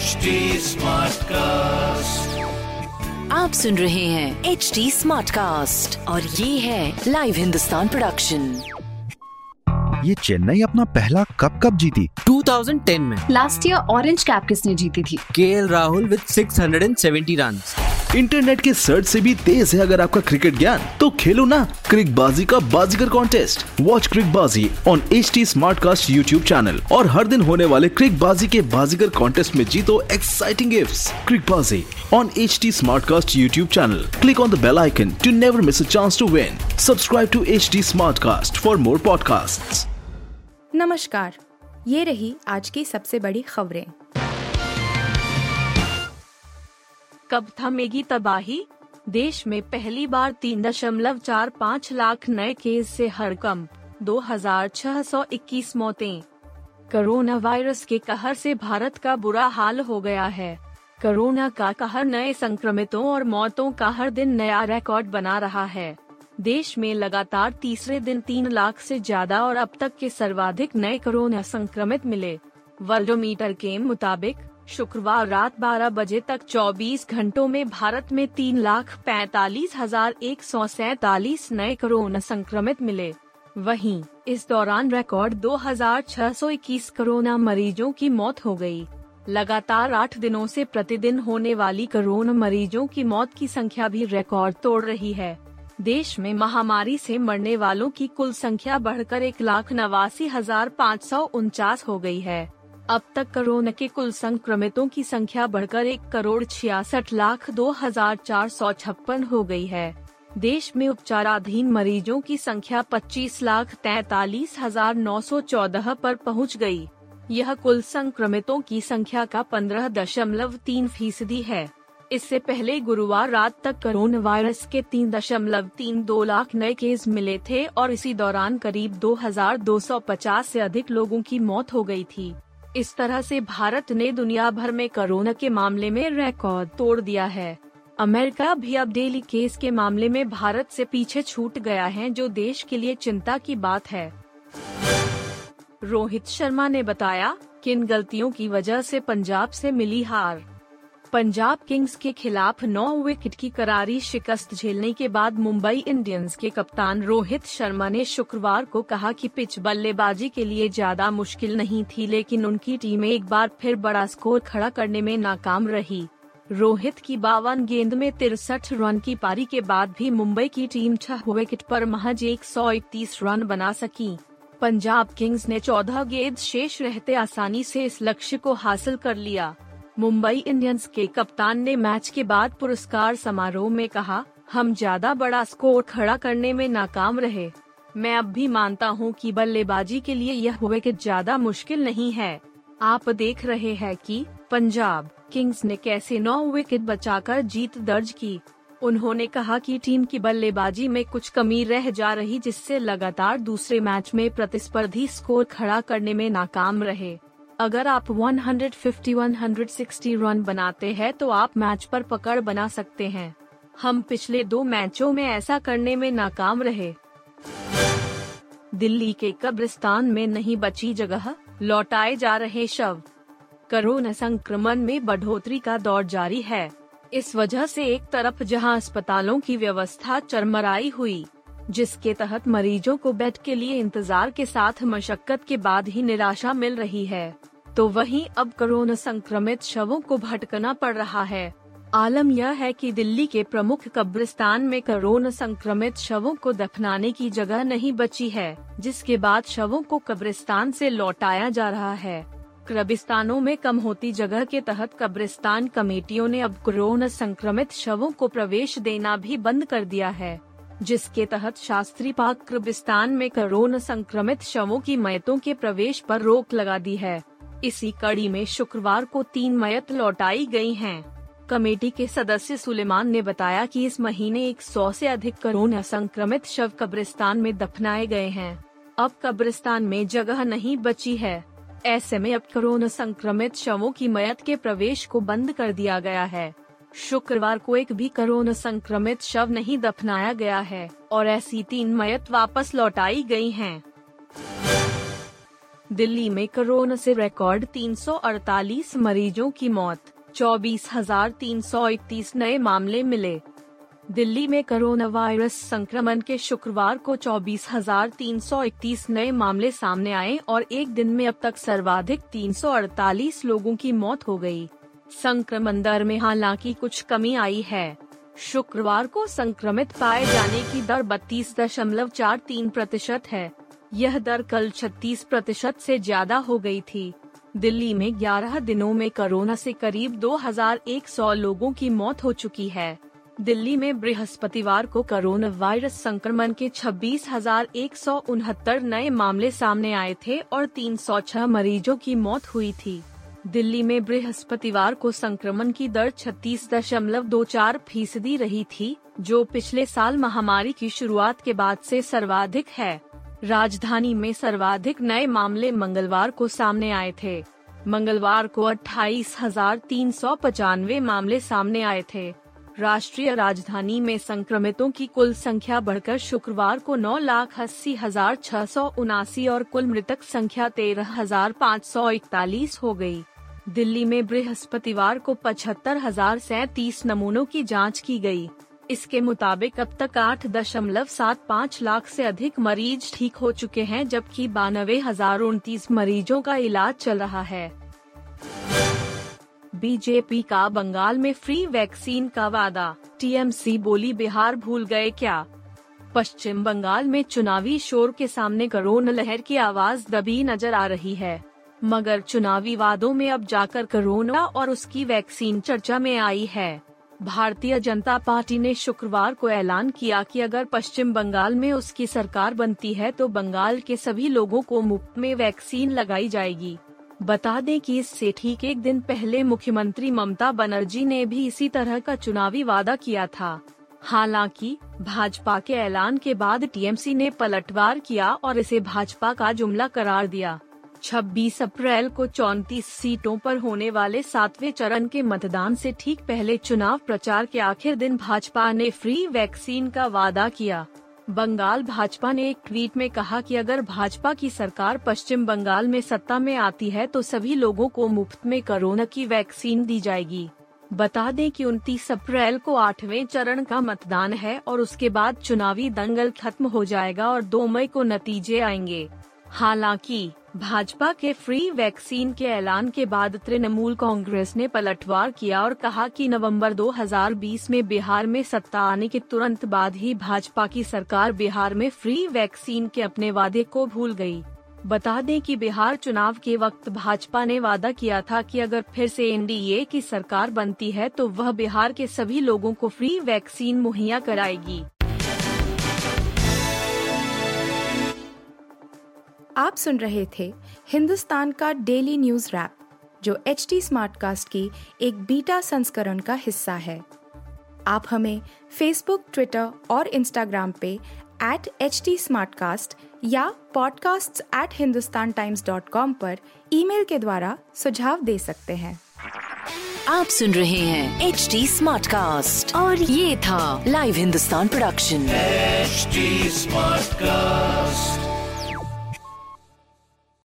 HD Smartcast. आप सुन रहे हैं HD Smartcast और ये है लाइव हिंदुस्तान प्रोडक्शन। ये चेन्नई अपना पहला कप जीती 2010 में। लास्ट ईयर ऑरेंज कैप किसने जीती थी? K L Rahul with 670 runs. Internet के सर्च से भी तेज है अगर आपका क्रिकेट ज्ञान, तो खेलो ना क्रिकबाजी का Baazigar contest. Watch Cricbaazi on HD Smartcast YouTube channel और हर दिन होने वाले क्रिकबाजी के बाजीगर कॉन्टेस्ट में जीतो exciting gifts. Cricbaazi on HD Smartcast YouTube channel. Click on the bell icon to never miss a chance to win. Subscribe to HD Smartcast for more podcasts. नमस्कार, ये रही आज की सबसे बड़ी खबरें। कब थमेगी तबाही? देश में पहली बार 3.45 लाख नए केस से हड़कंप, 2621 मौतें। कोरोना वायरस के कहर से भारत का बुरा हाल हो गया है। कोरोना का कहर नए संक्रमितों और मौतों का हर दिन नया रिकॉर्ड बना रहा है। देश में लगातार तीसरे दिन 3 लाख से ज्यादा और अब तक के सर्वाधिक नए कोरोना संक्रमित मिले। वर्ल्डोमीटर के मुताबिक शुक्रवार रात 12 बजे तक 24 घंटों में भारत में 3,45,147 नए कोरोना संक्रमित मिले। वहीं इस दौरान रिकॉर्ड 2,621 कोरोना मरीजों की मौत हो गई। लगातार 8 दिनों से प्रतिदिन होने वाली कोरोना मरीजों की मौत की संख्या भी रिकॉर्ड तोड़ रही है। देश में महामारी से मरने वालों की कुल संख्या बढ़कर 1,89,549 हो गई है। अब तक कोरोना के कुल संक्रमितों की संख्या बढ़कर 1,66,02,456 हो गई है। देश में उपचाराधीन मरीजों की संख्या 25,43,914 पर पहुंच गई। यह कुल संक्रमितों की संख्या का 15.3% है। इससे पहले गुरुवार रात तक कोरोना वायरस के 3.32 लाख नए केस मिले थे और इसी दौरान करीब 2,250 से अधिक लोगों की मौत हो गई थी। इस तरह से भारत ने दुनिया भर में कोरोना के मामले में रिकॉर्ड तोड़ दिया है। अमेरिका भी अब डेली केस के मामले में भारत से पीछे छूट गया है, जो देश के लिए चिंता की बात है। रोहित शर्मा ने बताया, किन गलतियों की वजह से पंजाब से मिली हार। पंजाब किंग्स के खिलाफ 9 विकेट की करारी शिकस्त झेलने के बाद मुंबई इंडियंस के कप्तान रोहित शर्मा ने शुक्रवार को कहा कि पिच बल्लेबाजी के लिए ज्यादा मुश्किल नहीं थी, लेकिन उनकी टीम एक बार फिर बड़ा स्कोर खड़ा करने में नाकाम रही। रोहित की 52 गेंद में 63 रन की पारी के बाद भी मुंबई की टीम 6 विकेट पर महज 131 रन बना सकी। पंजाब किंग्स ने 14 गेंद शेष रहते आसानी से इस लक्ष्य को हासिल कर लिया। मुंबई इंडियंस के कप्तान ने मैच के बाद पुरस्कार समारोह में कहा, हम ज्यादा बड़ा स्कोर खड़ा करने में नाकाम रहे। मैं अब भी मानता हूं कि बल्लेबाजी के लिए यह विकेट ज्यादा मुश्किल नहीं है। आप देख रहे हैं कि पंजाब किंग्स ने कैसे 9 विकेट बचाकर जीत दर्ज की। उन्होंने कहा कि टीम की बल्लेबाजी में कुछ कमी रह जा रही, जिससे लगातार दूसरे मैच में प्रतिस्पर्धी स्कोर खड़ा करने में नाकाम रहे। अगर आप 150-160 रन बनाते हैं तो आप मैच पर पकड़ बना सकते हैं। हम पिछले 2 मैचों में ऐसा करने में नाकाम रहे। दिल्ली के कब्रिस्तान में नहीं बची जगह, लौटाए जा रहे शव। कोरोना संक्रमण में बढ़ोतरी का दौर जारी है। इस वजह से एक तरफ जहां अस्पतालों की व्यवस्था चरमराई हुई, जिसके तहत मरीजों को बेड के लिए इंतजार के साथ मशक्कत के बाद ही निराशा मिल रही है, तो वहीं अब कोरोना संक्रमित शवों को भटकना पड़ रहा है। आलम यह है कि दिल्ली के प्रमुख कब्रिस्तान में कोरोना संक्रमित शवों को दफनाने की जगह नहीं बची है, जिसके बाद शवों को कब्रिस्तान से लौटाया जा रहा है। कब्रिस्तानों में कम होती जगह के तहत कब्रिस्तान कमेटियों ने अब कोरोना संक्रमित शवों को प्रवेश देना भी बंद कर दिया है, जिसके तहत शास्त्री पार्क कब्रिस्तान में कोरोना संक्रमित शवों की मयतों के प्रवेश पर रोक लगा दी है। इसी कड़ी में शुक्रवार को 3 मयत लौटाई गई हैं। कमेटी के सदस्य सुलेमान ने बताया कि इस महीने 100 से अधिक कोरोना संक्रमित शव कब्रिस्तान में दफनाए गए हैं। अब कब्रिस्तान में जगह नहीं बची है। ऐसे में अब कोरोना संक्रमित शवों की मयत के प्रवेश को बंद कर दिया गया है। शुक्रवार को एक भी कोरोना संक्रमित शव नहीं दफनाया गया है और ऐसी 3 मयत वापस लौटाई गई हैं। दिल्ली में कोरोना से रिकॉर्ड 348 मरीजों की मौत, 24,331 नए मामले मिले। दिल्ली में कोरोना वायरस संक्रमण के शुक्रवार को 24,331 नए मामले सामने आए और एक दिन में अब तक सर्वाधिक 348 लोगों की मौत हो गई। संक्रमण दर में हालांकि कुछ कमी आई है। शुक्रवार को संक्रमित पाए जाने की दर 32.43% है। यह दर कल 36% से ज्यादा हो गई थी। दिल्ली में 11 दिनों में कोरोना से करीब 2100 लोगों की मौत हो चुकी है। दिल्ली में बृहस्पतिवार को कोरोना वायरस संक्रमण के 26,169 नए मामले सामने आए थे और 306 मरीजों की मौत हुई थी। दिल्ली में बृहस्पतिवार को संक्रमण की दर 36.24% रही थी, जो पिछले साल महामारी की शुरुआत के बाद से सर्वाधिक है। राजधानी में सर्वाधिक नए मामले मंगलवार को सामने आए थे। मंगलवार को 28,395 मामले सामने आए थे। राष्ट्रीय राजधानी में संक्रमितों की कुल संख्या बढ़कर शुक्रवार को 9,80,679 और कुल मृतक संख्या 13,541 हो गई। दिल्ली में बृहस्पतिवार को 75,037 नमूनों की जांच की गई। इसके मुताबिक अब तक 8.75 लाख से अधिक मरीज ठीक हो चुके हैं, जबकि 92,029 मरीजों का इलाज चल रहा है। बीजेपी का बंगाल में फ्री वैक्सीन का वादा, टीएमसी बोली बिहार भूल गए क्या। पश्चिम बंगाल में चुनावी शोर के सामने कोरोना लहर की आवाज दबी नजर आ रही है, मगर चुनावी वादों में अब जाकर कोरोना और उसकी वैक्सीन चर्चा में आई है। भारतीय जनता पार्टी ने शुक्रवार को ऐलान किया कि अगर पश्चिम बंगाल में उसकी सरकार बनती है तो बंगाल के सभी लोगों को मुफ्त में वैक्सीन लगाई जाएगी। बता दें कि इससे ठीक एक दिन पहले मुख्यमंत्री ममता बनर्जी ने भी इसी तरह का चुनावी वादा किया था। हालांकि भाजपा के ऐलान के बाद टीएमसी ने पलटवार किया और इसे भाजपा का जुमला करार दिया। 26 अप्रैल को 34 सीटों पर होने वाले 7वें चरण के मतदान से ठीक पहले चुनाव प्रचार के आखिर दिन भाजपा ने फ्री वैक्सीन का वादा किया। बंगाल भाजपा ने एक ट्वीट में कहा कि अगर भाजपा की सरकार पश्चिम बंगाल में सत्ता में आती है तो सभी लोगों को मुफ्त में कोरोना की वैक्सीन दी जाएगी। बता दें कि 29 अप्रैल को 8वें चरण का मतदान है और उसके बाद चुनावी दंगल खत्म हो जाएगा और 2 मई को नतीजे आएंगे। हालांकि भाजपा के फ्री वैक्सीन के ऐलान के बाद तृणमूल कांग्रेस ने पलटवार किया और कहा कि नवंबर 2020 में बिहार में सत्ता आने के तुरंत बाद ही भाजपा की सरकार बिहार में फ्री वैक्सीन के अपने वादे को भूल गई। बता दें कि बिहार चुनाव के वक्त भाजपा ने वादा किया था कि अगर फिर से एनडीए की सरकार बनती है तो वह बिहार के सभी लोगों को फ्री वैक्सीन मुहैया कराएगी। आप सुन रहे थे हिंदुस्तान का डेली न्यूज रैप, जो एचटी स्मार्टकास्ट की एक बीटा संस्करण का हिस्सा है। आप हमें फेसबुक, ट्विटर और इंस्टाग्राम पे @HT या podcasts@hindustantimes.com पर ईमेल के द्वारा सुझाव दे सकते हैं। आप सुन रहे हैं एचटी स्मार्टकास्ट और ये था live Hindustan production. HT Smartcast।